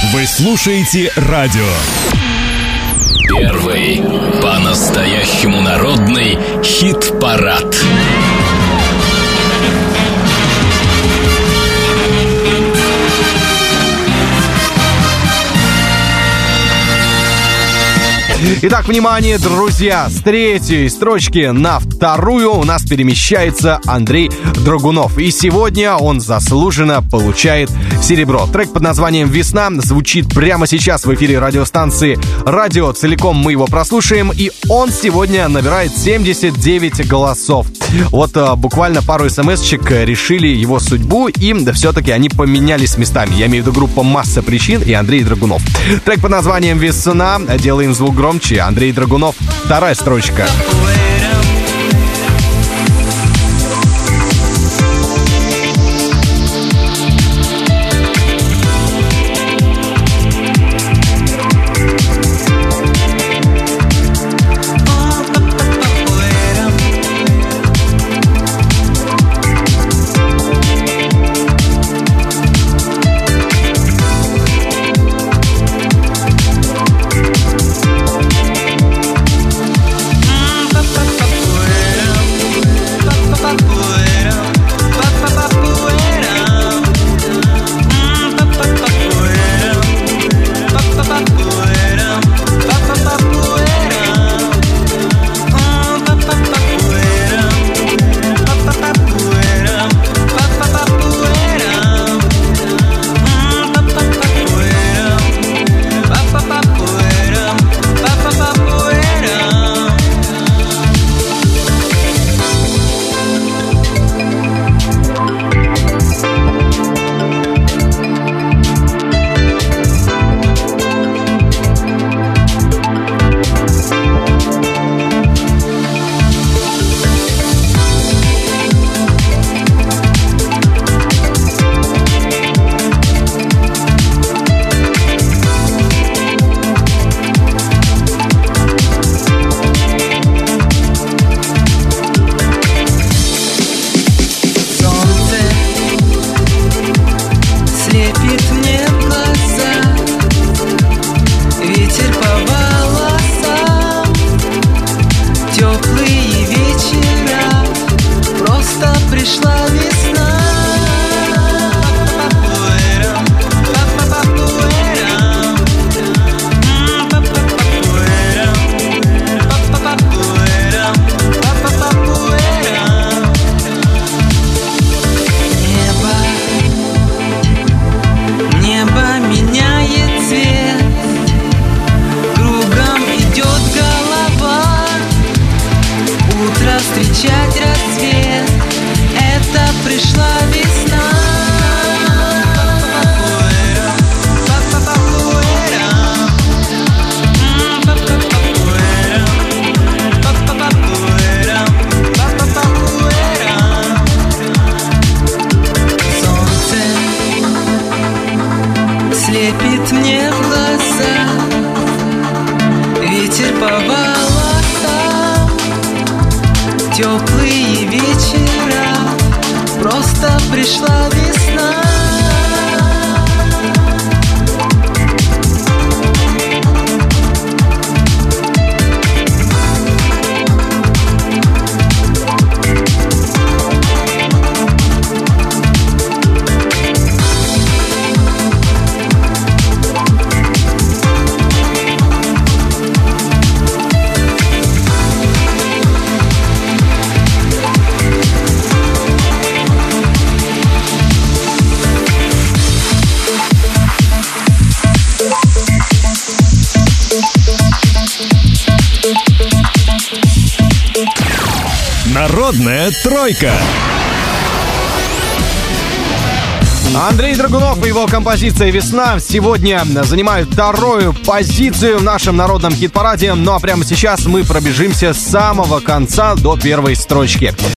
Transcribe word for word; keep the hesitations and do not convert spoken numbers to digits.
Вы слушаете радио. Первый по-настоящему народный хит-парад. Итак, внимание, друзья, с третьей строчки на вторую у нас перемещается Андрей Драгунов. И сегодня он заслуженно получает серебро. Трек под названием «Весна» звучит прямо сейчас в эфире радиостанции «Радио». Целиком мы его прослушаем, и он сегодня набирает семьдесят девять голосов. Вот а, буквально пару смс-чек решили его судьбу, и да, все-таки они поменялись местами. Я имею в виду группу «Масса причин» и Андрей Драгунов. Трек под названием «Весна». Делаем звук громче. Андрей Драгунов, вторая строчка. Теплые вечера, просто пришла весна. Народная тройка. Андрей Драгунов и его композиция «Весна» сегодня занимают вторую позицию в нашем народном хит-параде. Ну а прямо сейчас мы пробежимся с самого конца до первой строчки.